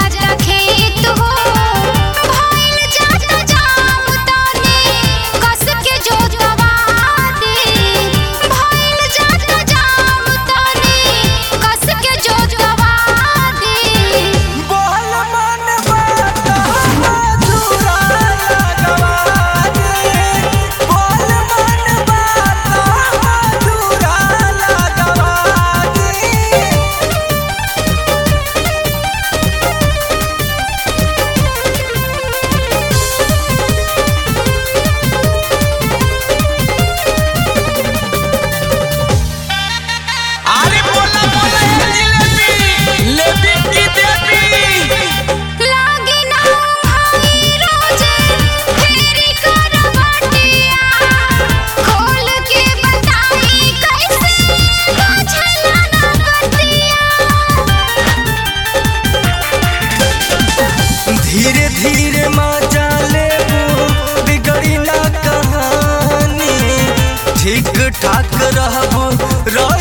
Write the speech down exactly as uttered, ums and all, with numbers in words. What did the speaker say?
जाता खेत हो भइल जाता जाम ताने कस के जोतवा दे भइल जाता जाम ताने कस के जोतवा दे बोल मन बात मधुरा लगवा दे बोल मन बात मधुरा लगवा दे अरे बोला बोला जिलेबी लेबी की देबी लागे ना भाई रोजे फेरी करवटिया खोल के बताई कैसे बुझला ना बतिया धीरे धीरे मजा लेबू बिगड़ी ना कहानी ठीक ठाक रहबू रह